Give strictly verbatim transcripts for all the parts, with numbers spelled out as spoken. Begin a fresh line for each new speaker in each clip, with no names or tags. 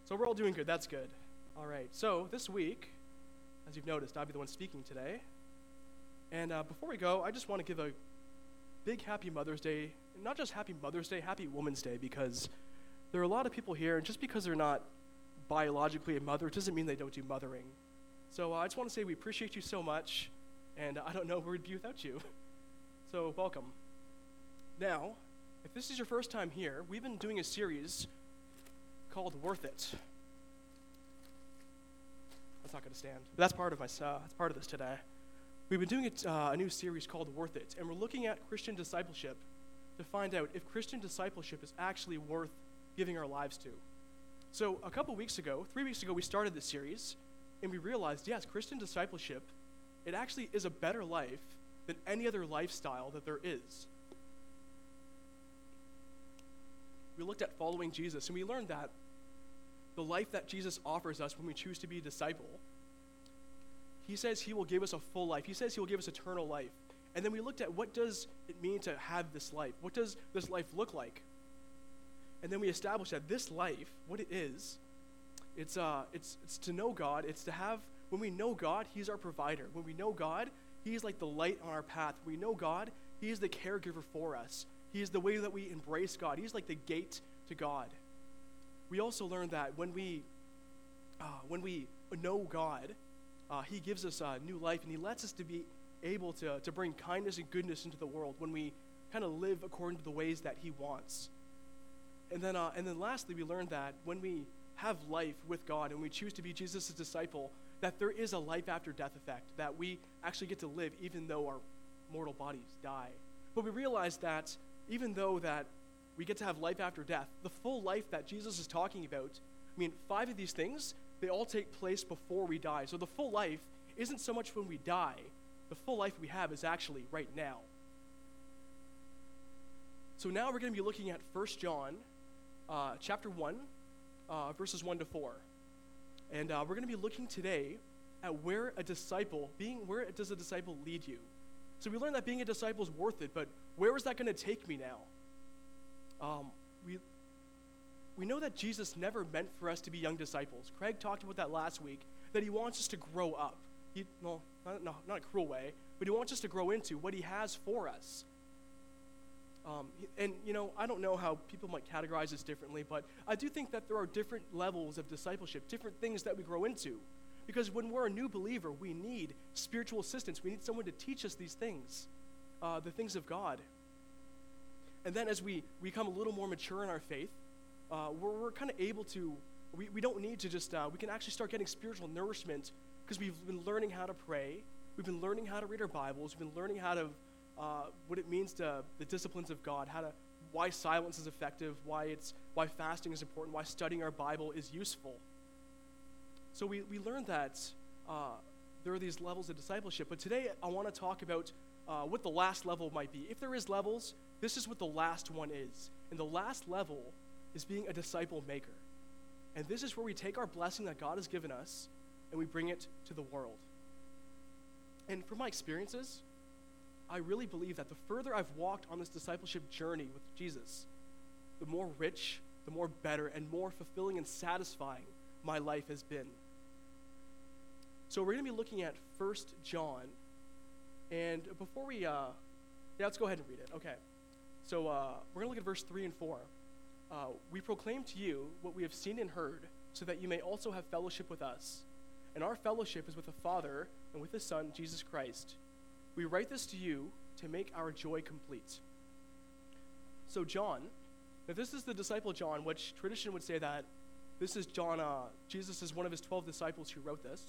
So we're all doing good. That's good. All right. So this week, as you've noticed, I'll be the one speaking today. And uh, before we go, I just want to give a big happy Mother's Day. And not just happy Mother's Day, happy Women's Day, because there are a lot of people here, and just because they're not biologically a mother doesn't mean they don't do mothering. So uh, I just want to say we appreciate you so much, and I don't know where we'd be without you. So welcome. Now, if this is your first time here, we've been doing a series called Worth It. That's not going to stand. That's part of my. Uh, that's part of this today. We've been doing it, uh, a new series called Worth It, and we're looking at Christian discipleship to find out if Christian discipleship is actually worth giving our lives to. So a couple weeks ago, three weeks ago, we started this series, and we realized, yes, Christian discipleship, it actually is a better life than any other lifestyle that there is. We looked at following Jesus, and we learned that the life that Jesus offers us when we choose to be a disciple, he says he will give us a full life. He says he will give us eternal life. And then we looked at what does it mean to have this life? What does this life look like? And then we established that this life, what it is, it's uh, it's it's to know God. It's to have, when we know God, he's our provider. When we know God, he's like the light on our path. When we know God, he is the caregiver for us. He is the way that we embrace God. He's like the gate to God. We also learned that when we uh, when we know God, uh, he gives us a new life, and he lets us to be able to, to bring kindness and goodness into the world when we kind of live according to the ways that he wants. And then uh, and then lastly, we learned that when we have life with God and we choose to be Jesus' disciple, that there is a life after death effect, that we actually get to live even though our mortal bodies die. But we realize that even though that we get to have life after death, the full life that Jesus is talking about, I mean, five of these things, they all take place before we die. So the full life isn't so much when we die. The full life we have is actually right now. So now we're going to be looking at First John uh, chapter one, uh, verses one to four. And uh, we're going to be looking today at where a disciple, being, where does a disciple lead you? So we learned that being a disciple is worth it, but where is that going to take me now? Um, we we know that Jesus never meant for us to be young disciples. Craig talked about that last week, that he wants us to grow up. He, well, not, no, not a cruel way, but he wants us to grow into what he has for us. Um, and, you know, I don't know how people might categorize this differently, but I do think that there are different levels of discipleship, different things that we grow into. Because when we're a new believer, we need spiritual assistance. We need someone to teach us these things, uh, the things of God. And then as we, we become a little more mature in our faith, uh, we're, we're kind of able to, we, we don't need to just, uh, we can actually start getting spiritual nourishment because we've been learning how to pray. We've been learning how to read our Bibles. We've been learning how to, uh, what it means to, the disciplines of God, how to, why silence is effective, why it's, why fasting is important, why studying our Bible is useful. So we, we learned that uh, there are these levels of discipleship. But today I want to talk about uh, what the last level might be. If there is levels, this is what the last one is. And the last level is being a disciple maker. And this is where we take our blessing that God has given us and we bring it to the world. And from my experiences, I really believe that the further I've walked on this discipleship journey with Jesus, the more rich, the more better, and more fulfilling and satisfying my life has been. So we're going to be looking at First John. And before we, uh, yeah, let's go ahead and read it. Okay. So uh, we're going to look at verse three and four. Uh, we proclaim to you what we have seen and heard, so that you may also have fellowship with us. And our fellowship is with the Father and with his Son, Jesus Christ. We write this to you to make our joy complete. So John, now this is the disciple John, which tradition would say that this is John, uh, Jesus is one of his twelve disciples who wrote this.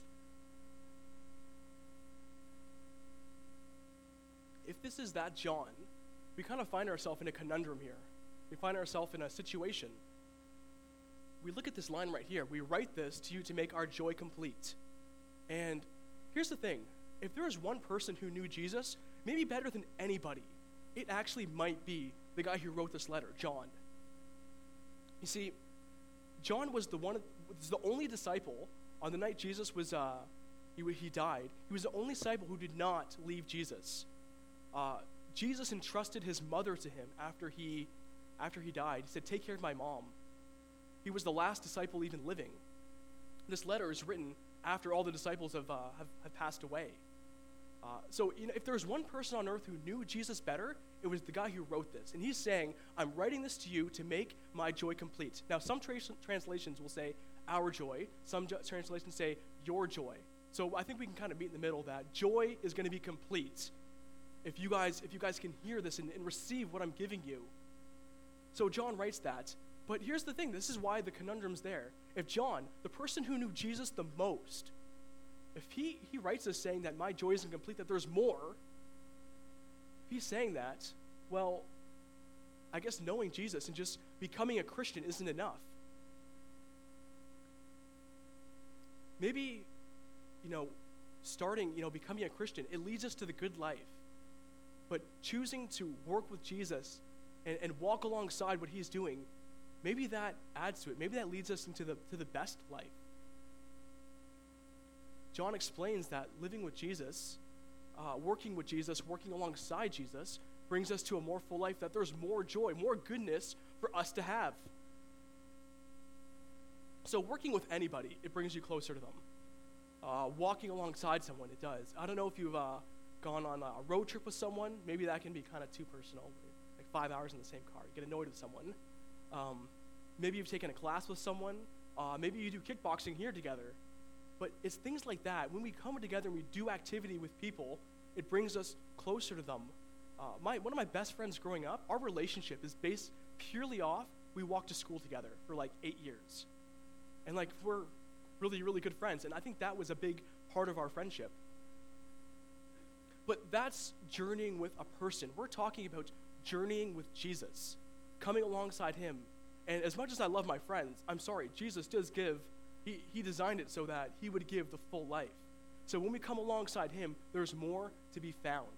If this is that John, we kind of find ourselves in a conundrum here. We find ourselves in a situation. We look at this line right here. We write this to you to make our joy complete. And here's the thing. If there is one person who knew Jesus, maybe better than anybody, it actually might be the guy who wrote this letter, John. You see, John was the one, was the only disciple on the night Jesus was, uh, he, he died. He was the only disciple who did not leave Jesus. Uh, Jesus entrusted his mother to him after he, after he died. He said, "Take care of my mom." He was the last disciple even living. This letter is written after all the disciples have, uh, have, have passed away. Uh, so you know, if there's one person on earth who knew Jesus better, it was the guy who wrote this. And he's saying, I'm writing this to you to make my joy complete. Now, some tra- translations will say our joy. Some jo- translations say your joy. So I think we can kind of meet in the middle of that. Joy is going to be complete if you guys if you guys can hear this and, and receive what I'm giving you. So John writes that. But here's the thing. This is why the conundrum's there. If John, the person who knew Jesus the most, if he, he writes this saying that my joy isn't complete, that there's more, if he's saying that, well, I guess knowing Jesus and just becoming a Christian isn't enough. Maybe, you know, starting, you know, becoming a Christian, it leads us to the good life. But choosing to work with Jesus and, and walk alongside what he's doing, maybe that adds to it. Maybe that leads us into the to the best life. John explains that living with Jesus, uh, working with Jesus, working alongside Jesus, brings us to a more full life, that there's more joy, more goodness for us to have. So working with anybody, it brings you closer to them. Uh, walking alongside someone, it does. I don't know if you've uh, gone on a road trip with someone. Maybe that can be kind of too personal, like five hours in the same car. You get annoyed with someone. Um, maybe you've taken a class with someone. Uh, maybe you do kickboxing here together. But it's things like that. When we come together and we do activity with people, it brings us closer to them. Uh, my one of my best friends growing up, our relationship is based purely off we walked to school together for like eight years. And like we're really, really good friends. And I think that was a big part of our friendship. But that's journeying with a person. We're talking about journeying with Jesus, coming alongside him. And as much as I love my friends, I'm sorry, Jesus does give, he, he designed it so that he would give the full life. So when we come alongside him, there's more to be found.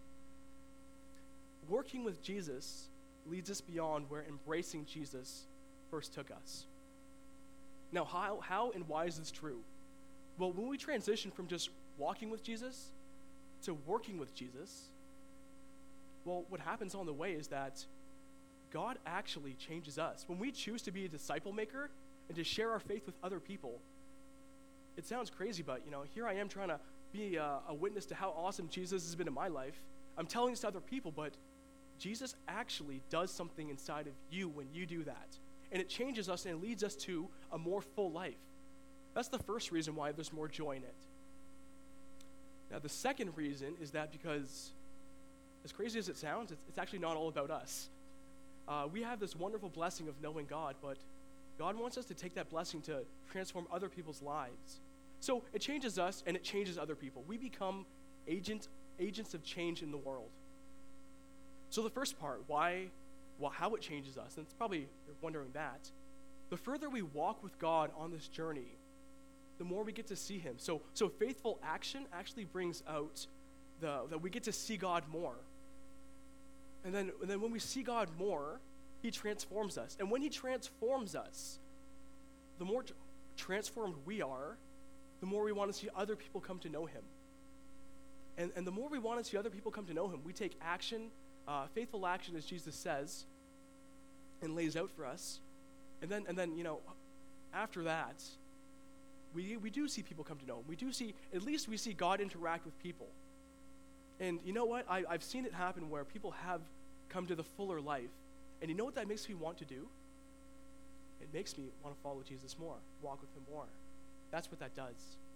Working with Jesus leads us beyond where embracing Jesus first took us. Now, how, how and why is this true? Well, when we transition from just walking with Jesus to working with Jesus, well, what happens on the way is that God actually changes us. When we choose to be a disciple maker and to share our faith with other people, it sounds crazy, but you know, here I am trying to be a, a witness to how awesome Jesus has been in my life. I'm telling this to other people, but Jesus actually does something inside of you when you do that. And it changes us and it leads us to a more full life. That's the first reason why there's more joy in it. Now, the second reason is that because, as crazy as it sounds, it's, it's actually not all about us. Uh, we have this wonderful blessing of knowing God, but God wants us to take that blessing to transform other people's lives. So it changes us and it changes other people. We become agent, agents of change in the world. So the first part, why, well, how it changes us, and it's probably you're wondering that. The further we walk with God on this journey, the more we get to see him. So, so faithful action actually brings out the that we get to see God more. And then, and then when we see God more, he transforms us. And when he transforms us, the more t- transformed we are, the more we want to see other people come to know him. And, and the more we want to see other people come to know him, we take action, uh, faithful action, as Jesus says, and lays out for us. And then, and then, you know, after that, we we do see people come to know him. We do see, at least we see God interact with people. And you know what? I, I've seen it happen where people have come to the fuller life. And you know what that makes me want to do? It makes me want to follow Jesus more, walk with him more. That's what that does.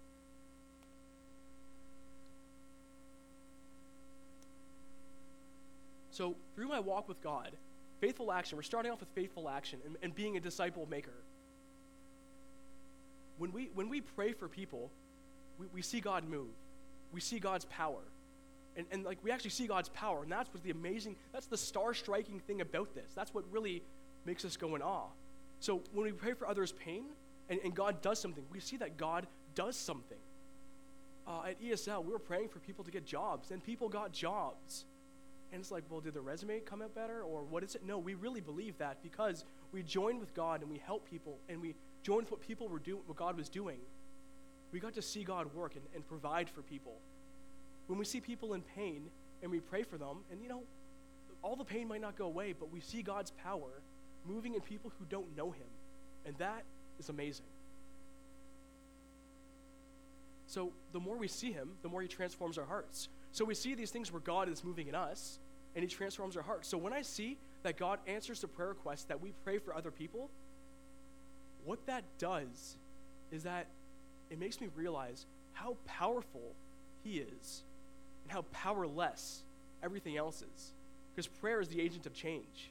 So through my walk with God, faithful action, we're starting off with faithful action and, and being a disciple maker. When we when we pray for people, we, we see God move. We see God's power. And, and like we actually see God's power, and that's what's the amazing, that's the star-striking thing about this. That's what really makes us go in awe. So when we pray for others' pain, and, and God does something, we see that God does something. Uh, at E S L, we were praying for people to get jobs, and people got jobs. And it's like, well, did the resume come out better, or what is it? No, we really believe that because we joined with God and we helped people, and we joined with what people were doing, what God was doing. We got to see God work and, and provide for people. When we see people in pain and we pray for them, and you know, all the pain might not go away, but we see God's power moving in people who don't know him. And that is amazing. So the more we see him, the more he transforms our hearts. So we see these things where God is moving in us, and he transforms our hearts. So when I see that God answers the prayer requests that we pray for other people, what that does is that it makes me realize how powerful he is and how powerless everything else is. Because prayer is the agent of change.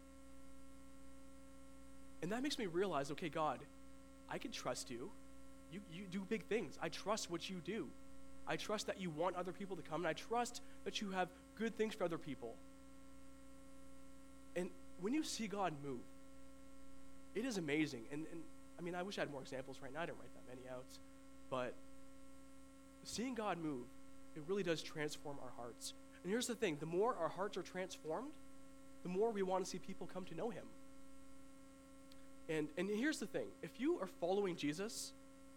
And that makes me realize, okay, God, I can trust you. You, you do big things. I trust what you do. I trust that you want other people to come, and I trust that you have good things for other people. And when you see God move, it is amazing. And, and I mean, I wish I had more examples right now. I didn't write that many out. But seeing God move, it really does transform our hearts. And here's the thing. The more our hearts are transformed, the more we want to see people come to know him. And, and here's the thing. If you are following Jesus,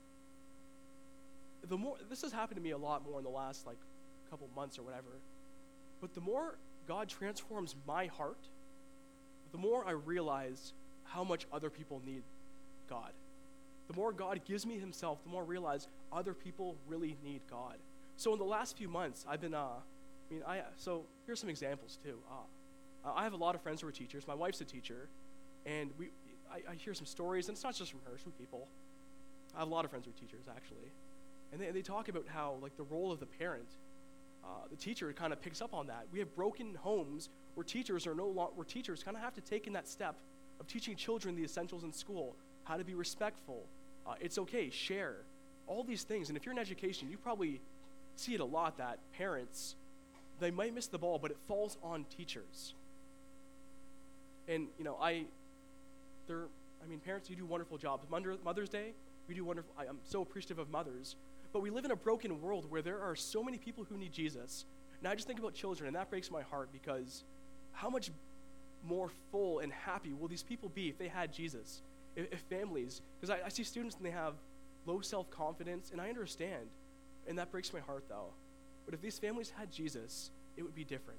the more, this has happened to me a lot more in the last like couple months or whatever, but the more God transforms my heart, the more I realize how much other people need God. The more God gives me himself, the more I realize other people really need God. So in the last few months, I've been, uh, I mean, I, so here's some examples too. Uh, I have a lot of friends who are teachers. My wife's a teacher, and we, I, I hear some stories, and it's not just from her, it's from people. I have a lot of friends who are teachers, actually. And they, they talk about how, like, the role of the parent, uh, the teacher kind of picks up on that. We have broken homes where teachers are no longer, where teachers kind of have to take in that step of teaching children the essentials in school, how to be respectful, uh, it's okay, share, all these things. And if you're in education, you probably see it a lot that parents, they might miss the ball, but it falls on teachers. And, you know, I, they're, I mean, parents, you do wonderful jobs. Mother, Mother's Day, we do wonderful, I, I'm so appreciative of mothers. But we live in a broken world where there are so many people who need Jesus. And I just think about children, and that breaks my heart, because how much more full and happy will these people be if they had Jesus? If, if families, because I, I see students and they have low self-confidence, and I understand, and that breaks my heart though. But if these families had Jesus, it would be different.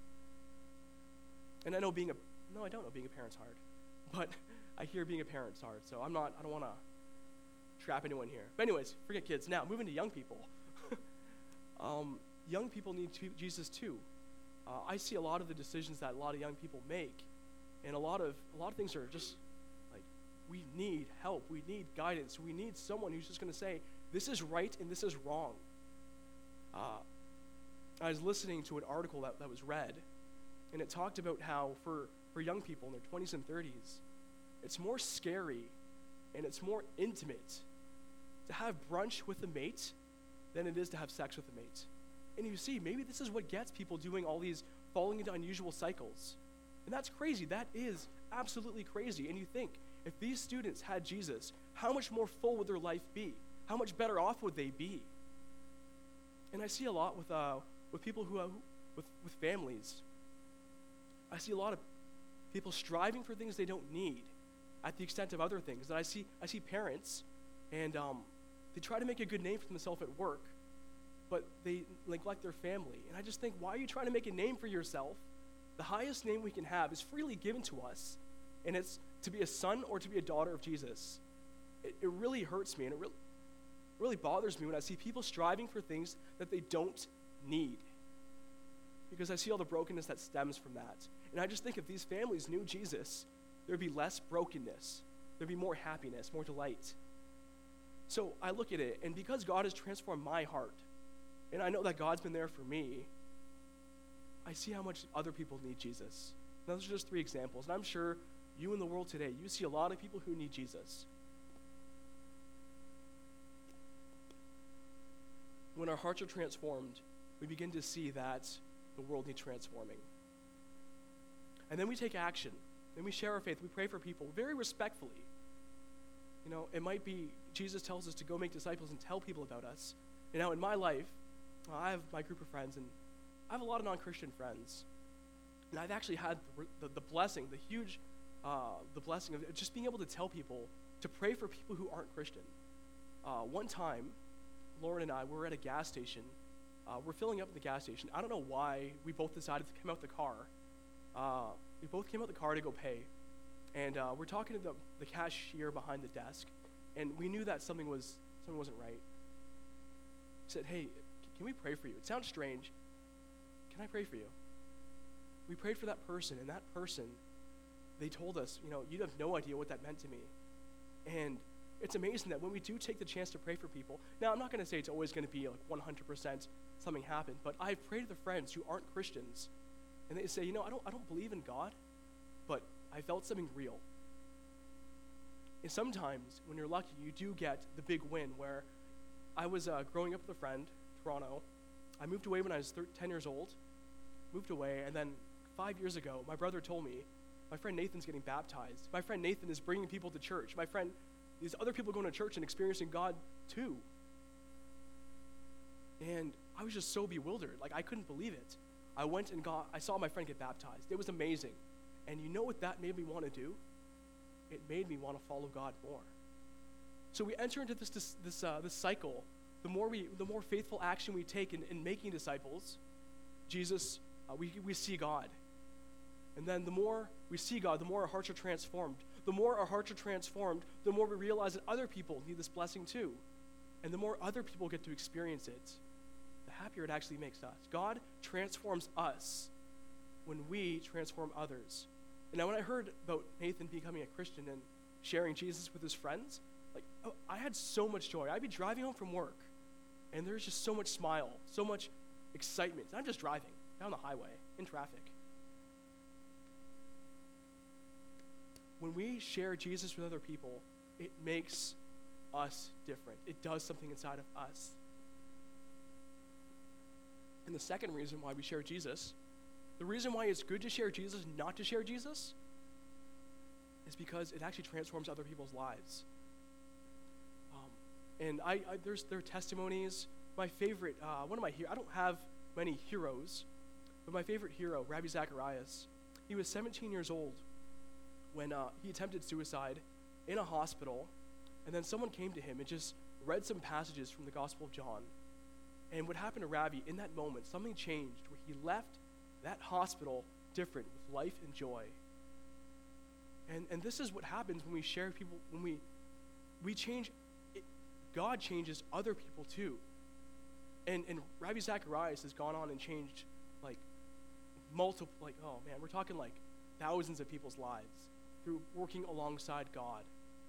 And I know being a, no, I don't know being a parent's hard, but I hear being a parent's hard, so I'm not, I don't want to trap anyone here. But anyways, forget kids. Now, moving to young people. um, young people need to, Jesus too. Uh, I see a lot of the decisions that a lot of young people make, and a lot of a lot of things are just like, we need help, we need guidance, we need someone who's just going to say, this is right and this is wrong. Uh, I was listening to an article that, that was read, and it talked about how for, for young people in their twenties and thirties, it's more scary and it's more intimate to have brunch with a mate than it is to have sex with a mate. And you see, maybe this is what gets people doing all these, falling into unusual cycles. And that's crazy. That is absolutely crazy. And you think, if these students had Jesus, how much more full would their life be? How much better off would they be? And I see a lot with uh, with people who, uh, with, with families. I see a lot of people striving for things they don't need at the extent of other things. And I see, I see parents, and um, they try to make a good name for themselves at work, but they neglect their family. And I just think, why are you trying to make a name for yourself? The highest name we can have is freely given to us, and it's to be a son or to be a daughter of Jesus. It, it really hurts me, and it really, really bothers me when I see people striving for things that they don't need, because I see all the brokenness that stems from that. And I just think if these families knew Jesus, there'd be less brokenness. There'd be more happiness, more delight. So I look at it, and because God has transformed my heart, and I know that God's been there for me, I see how much other people need Jesus. Now, those are just three examples, and I'm sure you in the world today, you see a lot of people who need Jesus. When our hearts are transformed, we begin to see that the world needs transforming. And then we take action. Then we share our faith. We pray for people very respectfully. You know, it might be Jesus tells us to go make disciples and tell people about us. You know, in my life, uh, I have my group of friends, and I have a lot of non-Christian friends. And I've actually had the, the, the blessing, the huge, uh, the blessing of just being able to tell people to pray for people who aren't Christian. Uh, one time, Lauren and I were at a gas station. Uh, we're filling up at the gas station. I don't know why we both decided to come out the car. Uh, we both came out the car to go pay. And uh, we're talking to the, the cashier behind the desk, and we knew that something was something wasn't right. He said, "Hey, can we pray for you? It sounds strange. Can I pray for you?" We prayed for that person, and that person, they told us, you know, you'd have no idea what that meant to me. And it's amazing that when we do take the chance to pray for people, now I'm not going to say it's always going to be like one hundred percent something happened, but I've prayed to the friends who aren't Christians, and they say, you know, I don't, I don't believe in God, but I felt something real. And sometimes, when you're lucky, you do get the big win where I was uh, growing up with a friend, Toronto. I moved away when I was thir- ten years old, moved away, and then five years ago, my brother told me, my friend Nathan's getting baptized. My friend Nathan is bringing people to church. My friend, these other people going to church and experiencing God too. And I was just so bewildered. Like, I couldn't believe it. I went and got, I saw my friend get baptized. It was amazing. And you know what that made me want to do? It made me want to follow God more. So we enter into this this this, uh, this cycle. The more we, the more faithful action we take in, in making disciples, Jesus, uh, we we see God. And then the more we see God, the more our hearts are transformed. The more our hearts are transformed, the more we realize that other people need this blessing too. And the more other people get to experience it, the happier it actually makes us. God transforms us when we transform others. And now when I heard about Nathan becoming a Christian and sharing Jesus with his friends, like, oh, I had so much joy. I'd be driving home from work, and there's just so much smile, so much excitement. I'm just driving down the highway in traffic. When we share Jesus with other people, it makes us different. It does something inside of us. And the second reason why we share Jesus, the reason why it's good to share Jesus, not to share Jesus, is because it actually transforms other people's lives. Um, and I, I there's there are testimonies. My favorite, uh, one of my heroes, I don't have many heroes, but my favorite hero, Rabbi Zacharias, he was seventeen years old when uh, he attempted suicide in a hospital, and then someone came to him and just read some passages from the Gospel of John. And what happened to Rabbi in that moment, something changed where he left that hospital different with life and joy. And and this is what happens when we share people, when we we change, it, God changes other people too. And and Rabbi Zacharias has gone on and changed like multiple, like, oh man, we're talking like thousands of people's lives through working alongside God.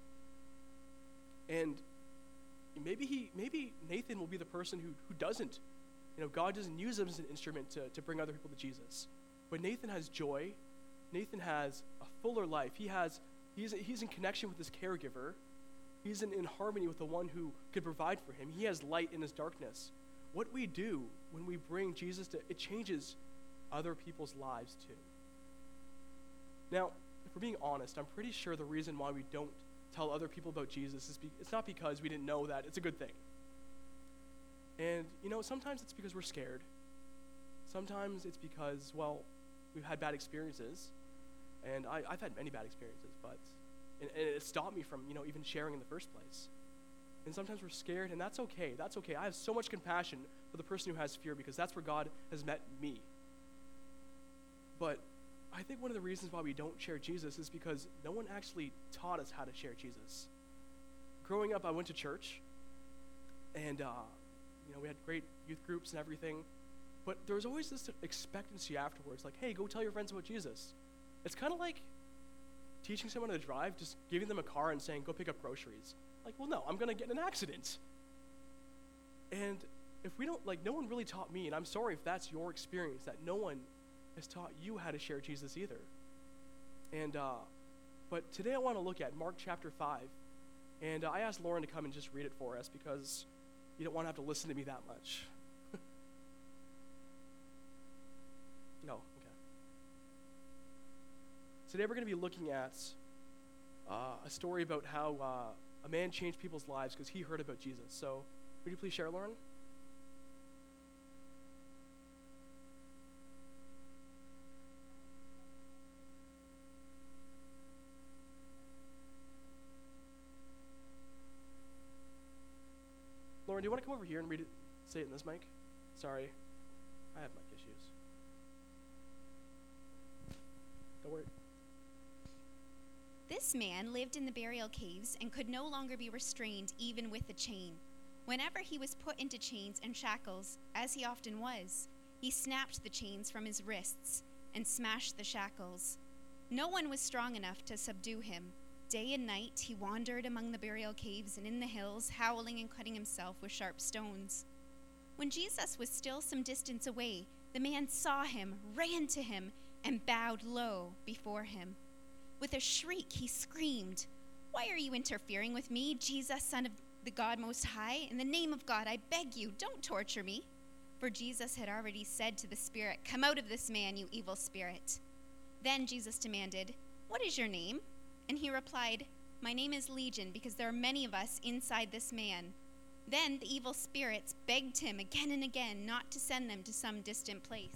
And maybe he, maybe Nathan will be the person who, who doesn't, you know, God doesn't use him as an instrument to, to bring other people to Jesus. But Nathan has joy. Nathan has a fuller life. He has, he's, he's in connection with his caregiver. He's in, in harmony with the one who could provide for him. He has light in his darkness. What we do when we bring Jesus to, it changes other people's lives too. Now, if we're being honest, I'm pretty sure the reason why we don't tell other people about Jesus is be, it's not because we didn't know that it's a good thing. And, you know, sometimes it's because we're scared. Sometimes it's because, well, we've had bad experiences. And I, I've had many bad experiences, but and, and it stopped me from, you know, even sharing in the first place. And sometimes we're scared, and that's okay. That's okay. I have so much compassion for the person who has fear because that's where God has met me. But I think one of the reasons why we don't share Jesus is because no one actually taught us how to share Jesus. Growing up, I went to church, and uh, you know, we had great youth groups and everything, but there was always this expectancy afterwards, like, hey, go tell your friends about Jesus. It's kind of like teaching someone to drive, just giving them a car and saying, go pick up groceries. Like, well, no, I'm going to get in an accident. And if we don't, like, no one really taught me, and I'm sorry if that's your experience, that no one has taught you how to share Jesus either. And, uh, but today I want to look at Mark chapter five. And uh, I asked Lauren to come and just read it for us because you don't want to have to listen to me that much. No, okay. Today we're going to be looking at uh, a story about how uh, a man changed people's lives because he heard about Jesus. So would you please share, Lauren? Lauren, do you want to come over here and read it, say it in this mic? Sorry, I have mic issues. Don't worry.
This man lived in the burial caves and could no longer be restrained even with a chain. Whenever he was put into chains and shackles, as he often was, he snapped the chains from his wrists and smashed the shackles. No one was strong enough to subdue him. Day and night he wandered among the burial caves and in the hills, howling and cutting himself with sharp stones. When Jesus was still some distance away, the man saw him, ran to him, and bowed low before him. With a shriek, he screamed, "Why are you interfering with me, Jesus, Son of the God Most High? In the name of God, I beg you, don't torture me." For Jesus had already said to the spirit, "Come out of this man, you evil spirit." Then Jesus demanded, "What is your name?" And he replied, "My name is Legion, because there are many of us inside this man." Then the evil spirits begged him again and again not to send them to some distant place.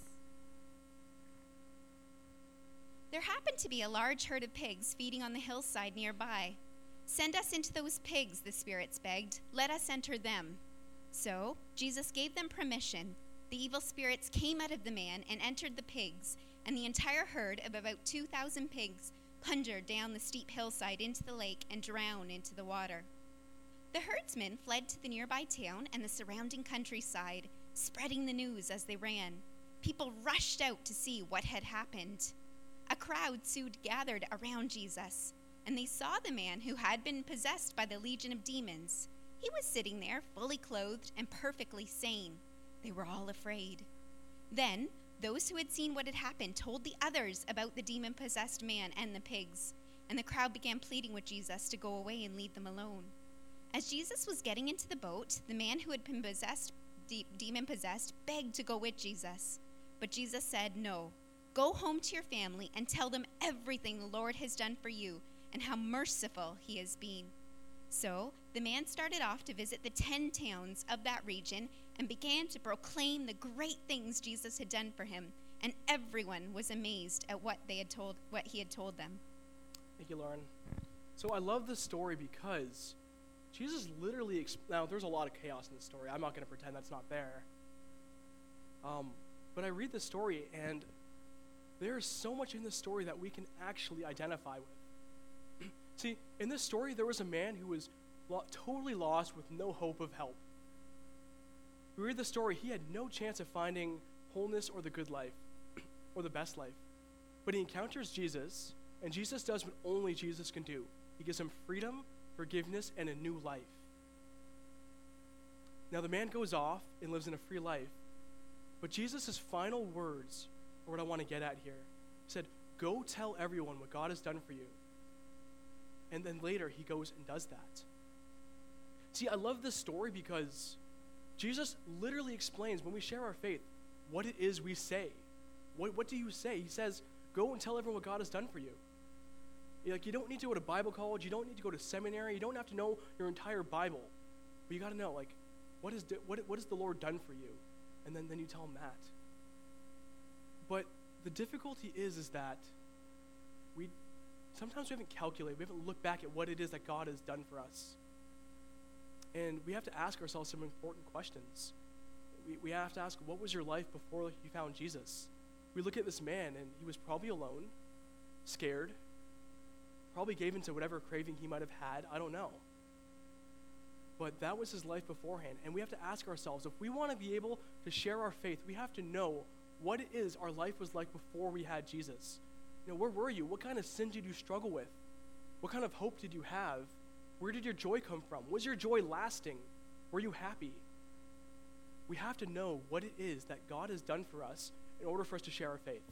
There happened to be a large herd of pigs feeding on the hillside nearby. "Send us into those pigs," the spirits begged. "Let us enter them." So Jesus gave them permission. The evil spirits came out of the man and entered the pigs, and the entire herd of about two thousand pigs plunged down the steep hillside into the lake and drowned into the water. The herdsmen fled to the nearby town and the surrounding countryside, spreading the news as they ran. People rushed out to see what had happened. A crowd soon gathered around Jesus, and they saw the man who had been possessed by the legion of demons. He was sitting there, fully clothed and perfectly sane. They were all afraid. Then those who had seen what had happened told the others about the demon-possessed man and the pigs, and the crowd began pleading with Jesus to go away and leave them alone. As Jesus was getting into the boat, the man who had been possessed, de- demon-possessed begged to go with Jesus. But Jesus said, "No. Go home to your family and tell them everything the Lord has done for you and how merciful he has been." So the man started off to visit the ten towns of that region and began to proclaim the great things Jesus had done for him, and everyone was amazed at what they had told, what he had told them.
Thank you, Lauren. So I love this story because Jesus literally, exp- now there's a lot of chaos in this story. I'm not going to pretend that's not there. Um, but I read this story and there's so much in this story that we can actually identify with. See, in this story, there was a man who was lo- totally lost with no hope of help. We read the story, he had no chance of finding wholeness or the good life, or the best life. But he encounters Jesus, and Jesus does what only Jesus can do. He gives him freedom, forgiveness, and a new life. Now the man goes off and lives in a free life, but Jesus' final words are what I want to get at here. He said, "Go tell everyone what God has done for you." And then later he goes and does that. See, I love this story because Jesus literally explains when we share our faith what it is we say. What, what do you say? He says, "Go and tell everyone what God has done for you." Like, you don't need to go to Bible college. You don't need to go to seminary. You don't have to know your entire Bible. But you got to know, like, what, is, what, what has the Lord done for you? And then, then you tell him that. But the difficulty is, is that we sometimes we haven't calculated, we haven't looked back at what it is that God has done for us. And we have to ask ourselves some important questions. We, we have to ask, what was your life before you found Jesus? We look at this man, and he was probably alone, scared, probably gave into whatever craving he might have had. I don't know. But that was his life beforehand. And we have to ask ourselves, if we want to be able to share our faith, we have to know what it is our life was like before we had Jesus. You know, where were you? What kind of sin did you struggle with? What kind of hope did you have? Where did your joy come from? Was your joy lasting? Were you happy? We have to know what it is that God has done for us in order for us to share our faith.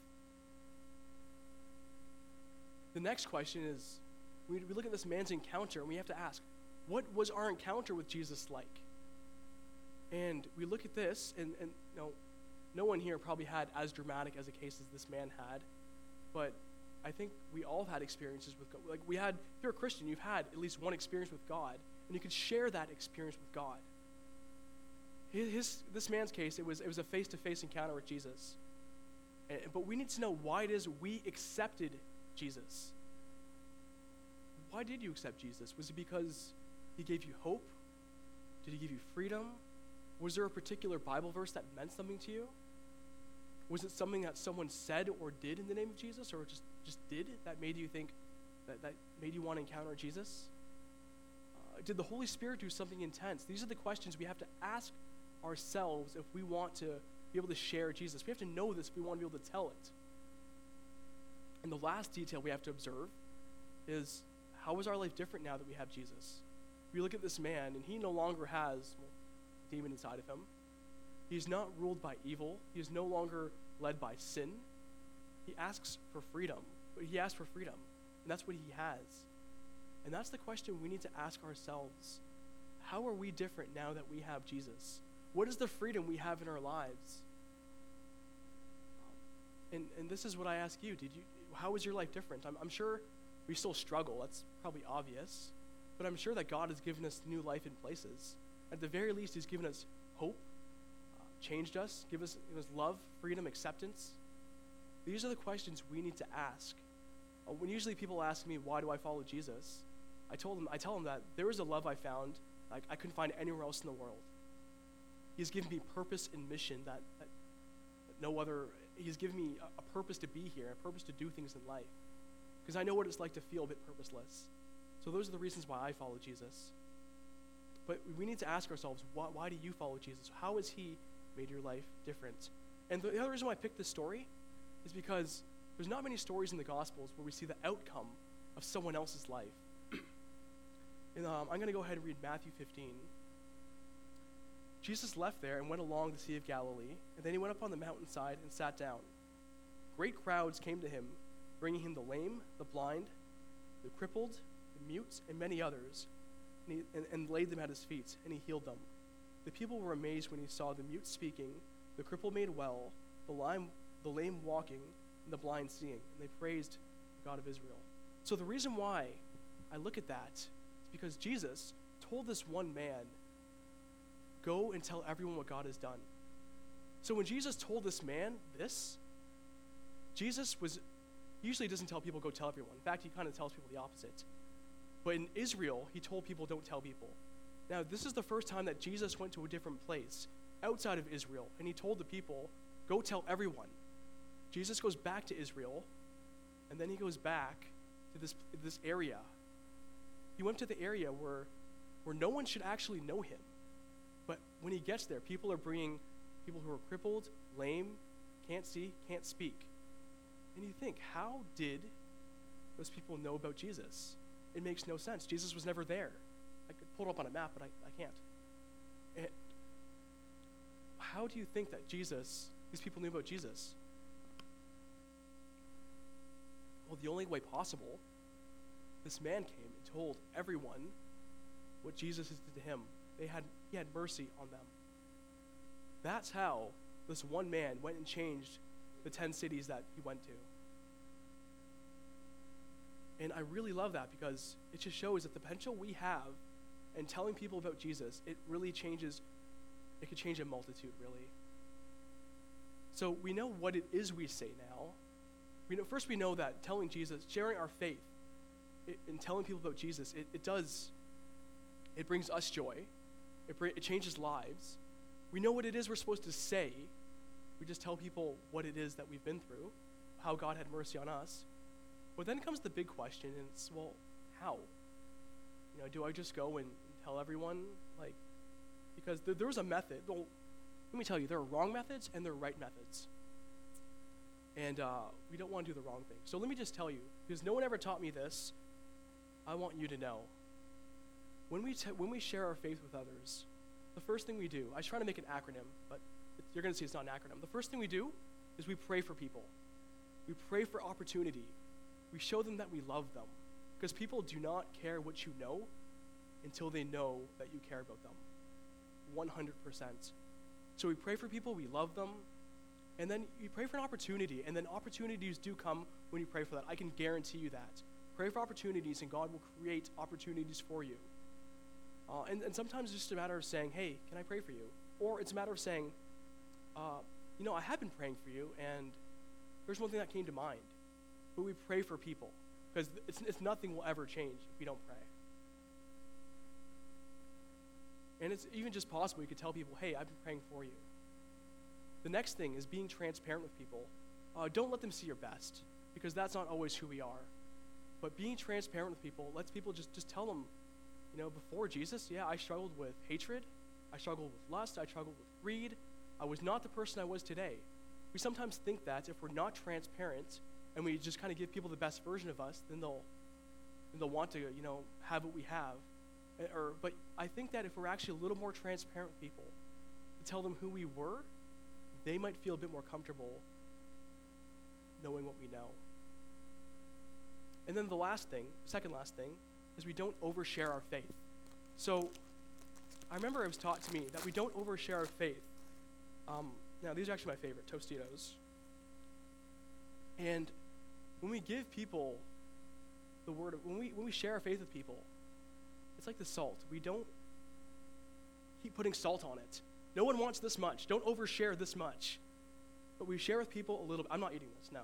The next question is, we, we look at this man's encounter and we have to ask, what was our encounter with Jesus like? And we look at this, and, and you know, no one here probably had as dramatic as a case as this man had, but I think we all had experiences with God. Like we had, if you're a Christian, you've had at least one experience with God, and you could share that experience with God. His, his this man's case, it was it was a face-to-face encounter with Jesus. And, but we need to know why it is we accepted Jesus. Why did you accept Jesus? Was it because he gave you hope? Did he give you freedom? Was there a particular Bible verse that meant something to you? Was it something that someone said or did in the name of Jesus, or just, just did that made you think, that, that made you want to encounter Jesus? Uh, did the Holy Spirit do something intense? These are the questions we have to ask ourselves if we want to be able to share Jesus. We have to know this if we want to be able to tell it. And the last detail we have to observe is, how is our life different now that we have Jesus? We look at this man, and he no longer has well, a demon inside of him. He's not ruled by evil. He is no longer led by sin. He asks for freedom. But he asks for freedom, and that's what he has. And that's the question we need to ask ourselves. How are we different now that we have Jesus? What is the freedom we have in our lives? And and this is what I ask you. Did you? How is your life different? I'm, I'm sure we still struggle. That's probably obvious. But I'm sure that God has given us new life in places. At the very least, he's given us hope, uh, changed us, give us, give us love, freedom, acceptance. These are the questions we need to ask. Uh, when usually people ask me, why do I follow Jesus? I told them, I tell them that there is a love I found like I couldn't find anywhere else in the world. He's given me purpose and mission that, that, that no other, he's given me a, a purpose to be here, a purpose to do things in life. Because I know what it's like to feel a bit purposeless. So those are the reasons why I follow Jesus. But we need to ask ourselves, why, why do you follow Jesus? How has he made your life different? And the, the other reason why I picked this story is because there's not many stories in the Gospels where we see the outcome of someone else's life. and um, I'm going to go ahead and read Matthew fifteen. Jesus left there and went along the Sea of Galilee, and then he went up on the mountainside and sat down. Great crowds came to him, bringing him the lame, the blind, the crippled, the mute, and many others, and, he, and, and laid them at his feet, and he healed them. The people were amazed when he saw the mute speaking, the crippled made well, the lame, the lame walking, and the blind seeing, and they praised the God of Israel. So the reason why I look at that is because Jesus told this one man, go and tell everyone what God has done. So when Jesus told this man this, Jesus was, he usually doesn't tell people go tell everyone. In fact, he kind of tells people the opposite. But in Israel, he told people don't tell people. Now, this is the first time that Jesus went to a different place outside of Israel, and he told the people, go tell everyone. Jesus goes back to Israel, and then he goes back to this, this area. He went to the area where, where no one should actually know him. But when he gets there, people are bringing people who are crippled, lame, can't see, can't speak. And you think, how did those people know about Jesus? It makes no sense. Jesus was never there. I could pull it up on a map, but I, I can't. And how do you think that Jesus, these people knew about Jesus? Well, the only way possible, this man came and told everyone what Jesus did to him. They had, he had mercy on them. That's how this one man went and changed the ten cities that he went to. And I really love that because it just shows that the potential we have in telling people about Jesus, it really changes, it could change a multitude, really. So we know what it is we say now. We know, first we know that telling Jesus, sharing our faith, it, and telling people about Jesus, it, it does, it brings us joy. It, br- it changes lives. We know what it is we're supposed to say. We just tell people what it is that we've been through, how God had mercy on us. But then comes the big question, and it's, well, how? You know, do I just go and, and tell everyone? Like, because there, there was a method. Well, let me tell you, there are wrong methods and there are right methods. And uh, we don't want to do the wrong thing. So let me just tell you, because no one ever taught me this, I want you to know. When we, te- when we share our faith with others, the first thing we do, I was trying to make an acronym, but it, you're going to see it's not an acronym. The first thing we do is we pray for people. We pray for opportunity. We show them that we love them. Because people do not care what you know until they know that you care about them. one hundred percent. So we pray for people, we love them, and then you pray for an opportunity, and then opportunities do come when you pray for that. I can guarantee you that. Pray for opportunities, and God will create opportunities for you. Uh, and, and sometimes it's just a matter of saying, hey, can I pray for you? Or it's a matter of saying, uh, you know, I have been praying for you, and there's one thing that came to mind. But we pray for people, because it's, it's nothing will ever change if we don't pray. And it's even just possible you could tell people, hey, I've been praying for you. The next thing is being transparent with people. Uh, don't let them see your best, because that's not always who we are. but being transparent with people lets people just, just tell them, you know, before Jesus, yeah, I struggled with hatred. I struggled with lust. I struggled with greed. I was not the person I was today. We sometimes think that if we're not transparent and we just kind of give people the best version of us, then they'll, then they'll want to, you know, have what we have. Or, but I think that if we're actually a little more transparent with people, to tell them who we were, they might feel a bit more comfortable knowing what we know. And then the last thing, second last thing, is we don't overshare our faith. So I remember it was taught to me that we don't overshare our faith. Um, now, these are actually my favorite, Tostitos. And when we give people the word, of, when we when we share our faith with people, it's like the salt. We don't keep putting salt on it. No one wants this much. Don't overshare this much. But we share with people a little bit. I'm not eating this, no.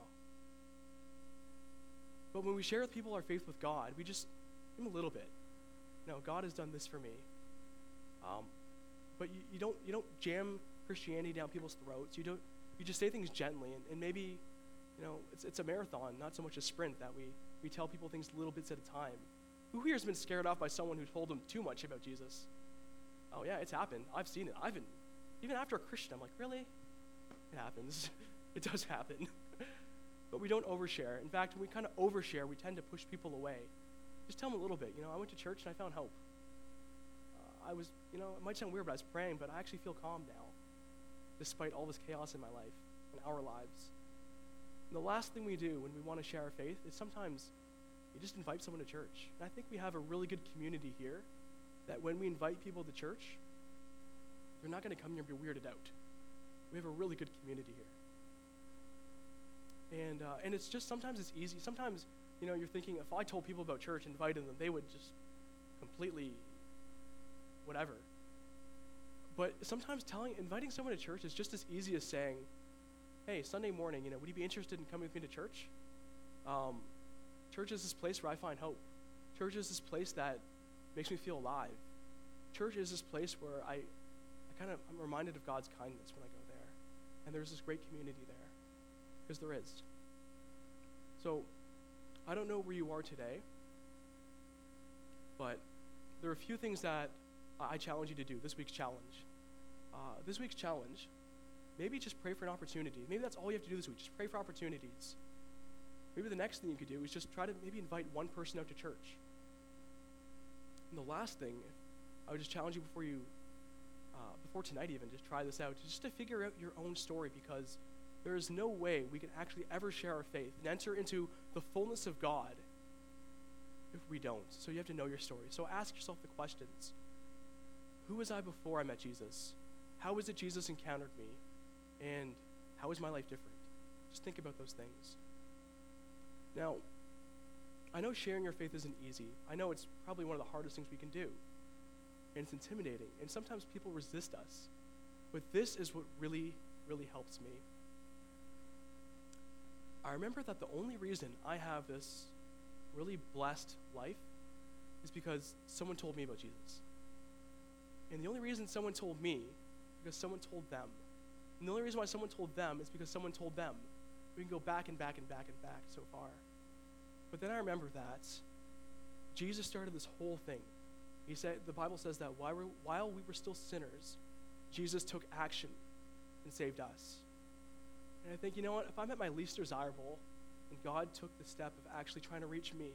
But when we share with people our faith with God, we just give them a little bit. No, God has done this for me. Um, but you, you don't you don't jam Christianity down people's throats. You don't. You just say things gently, and, and maybe, you know, it's it's a marathon, not so much a sprint. That we we tell people things little bits at a time. Who here has been scared off by someone who told them too much about Jesus? Oh yeah, it's happened. I've seen it. I've been even after a Christian. I'm like, really? It happens. It does happen. But we don't overshare. In fact, when we kind of overshare, we tend to push people away. Just tell them a little bit. You know, I went to church and I found hope. Uh, I was, you know, it might sound weird, but I was praying, but I actually feel calm now, despite all this chaos in my life and our lives. And the last thing we do when we want to share our faith is sometimes we just invite someone to church. And I think we have a really good community here that when we invite people to church, they're not going to come here and be weirded out. We have a really good community here. And uh, and it's just sometimes it's easy. Sometimes, you know, you're thinking, if I told people about church, invited them, they would just completely whatever. But sometimes telling, inviting someone to church is just as easy as saying, hey, Sunday morning, you know, would you be interested in coming with me to church? Um, church is this place where I find hope. Church is this place that makes me feel alive. Church is this place where I, I kind of, I'm reminded of God's kindness when I go there. And there's this great community there. Because there is. So, I don't know where you are today, but there are a few things that I challenge you to do, this week's challenge. Uh, this week's challenge, maybe just pray for an opportunity. Maybe that's all you have to do this week, just pray for opportunities. Maybe the next thing you could do is just try to maybe invite one person out to church. And the last thing, I would just challenge you before you, uh, before tonight even, just try this out, just to figure out your own story, because there is no way we can actually ever share our faith and enter into the fullness of God if we don't. So you have to know your story. So ask yourself the questions. Who was I before I met Jesus? How is it Jesus encountered me? And how is my life different? Just think about those things. Now, I know sharing your faith isn't easy. I know it's probably one of the hardest things we can do. And it's intimidating. And sometimes people resist us. But this is what really, really helps me. I remember that the only reason I have this really blessed life is because someone told me about Jesus. And the only reason someone told me is because someone told them. And the only reason why someone told them is because someone told them. We can go back and back and back and back so far. But then I remember that Jesus started this whole thing. He said, the Bible says that while, we're, while we were still sinners, Jesus took action and saved us. And I think, you know what, if I'm at my least desirable and God took the step of actually trying to reach me,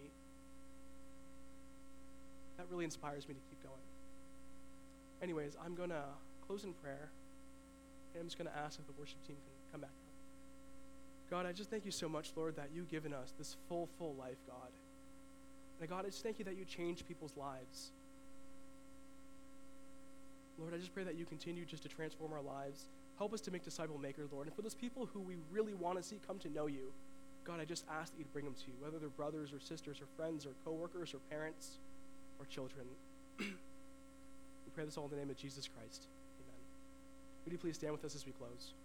that really inspires me to keep going. Anyways, I'm going to close in prayer, and I'm just going to ask if the worship team can come back up. God, I just thank you so much, Lord, that you've given us this full, full life, God. And God, I just thank you that you change people's lives. Lord, I just pray that you continue just to transform our lives. Help us to make disciple makers, Lord. And for those people who we really want to see come to know you, God, I just ask that you'd bring them to you, whether they're brothers or sisters or friends or coworkers or parents or children. We pray this all in the name of Jesus Christ. Amen. Would you please stand with us as we close?